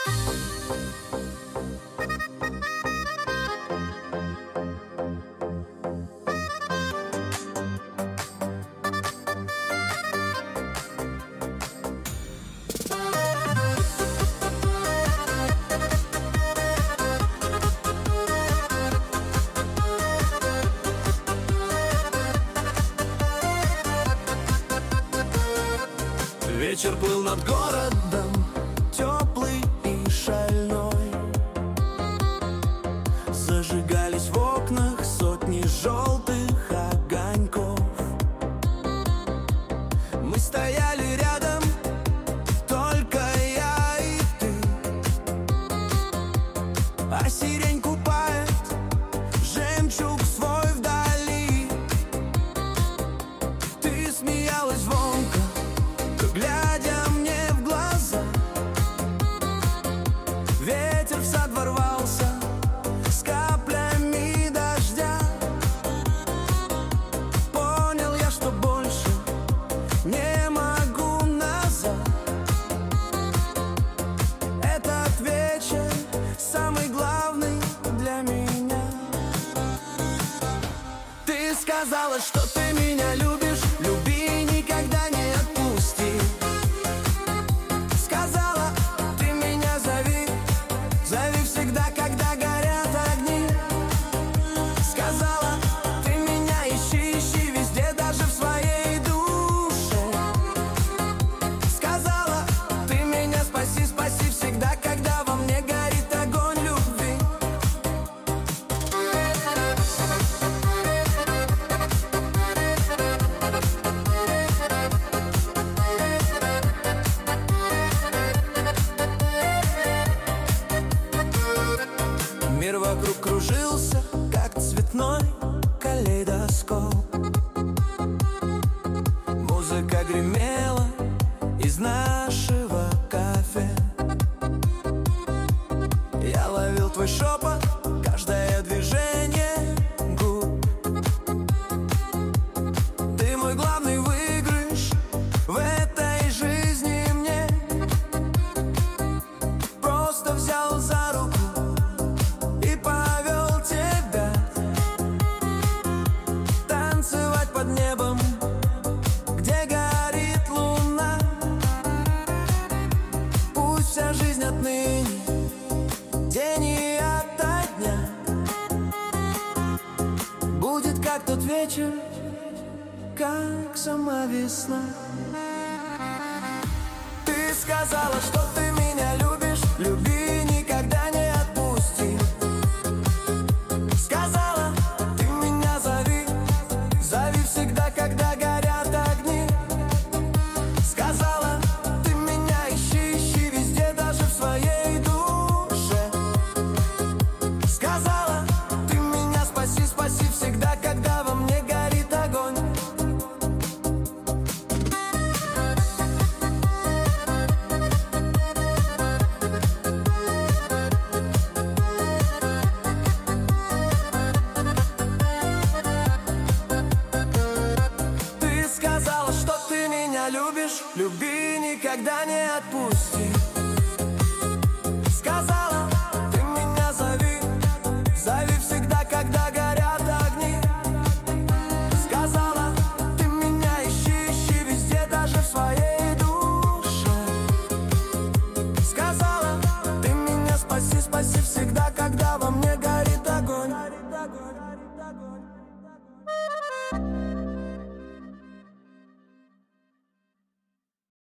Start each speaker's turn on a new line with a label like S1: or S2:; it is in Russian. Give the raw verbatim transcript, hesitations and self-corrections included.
S1: Вечер плыл над городом, теплый и шальной. Зажигались в окнах сотни желтых огоньков. Мы стояли рядом, только я и ты, а сирень купает жемчуг свой вдали. Ты смеялась звонко, глядя мне в глаза. Ветер в сад ворвался с каплями дождя. Понял я, что больше не могу назад. Этот вечер самый главный для меня. Ты сказала, что ты меня любишь, люби, никогда не отпусти. Сказала, ты меня зови, зови всегда, когда горят огни. Сказала, ты меня ищи, ищи везде, даже в своей душе. Сказала, ты меня спаси, спаси всегда, когда во мне горит огонь любви. Мир вокруг кружился, как цветной калейдоскоп. Музыка гремела из нашего кафе. Я ловил твой шепот, каждое движение губ. Ты мой главный выигрыш в этой жизни мне. Просто взял за руку и повел тебя танцевать под небом, где горит луна. Пусть вся жизнь отныне день и ото дня будет как тот вечер, как сама весна. Ты сказала, что ты меня любишь, люби, никогда не отпусти. Сказала, ты меня зови, зови всегда, когда горят огни. Сказала, ты меня ищи, ищи везде, даже в своей душе. Сказала, ты меня спаси, спаси всегда, когда во мне горит огонь. Ты сказала, что ты меня любишь, люби, никогда не отпусти. Сказала, ты меня зови, зови всегда, когда горят огни. Сказала, ты меня ищи, ищи везде, даже в своей душе. Сказала, ты меня спаси, спаси всегда, когда во мне горит огонь.